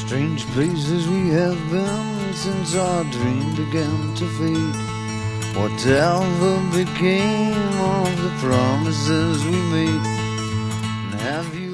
Strange places we have been since our dream began to fade. Whatever became of the promises we made? And have you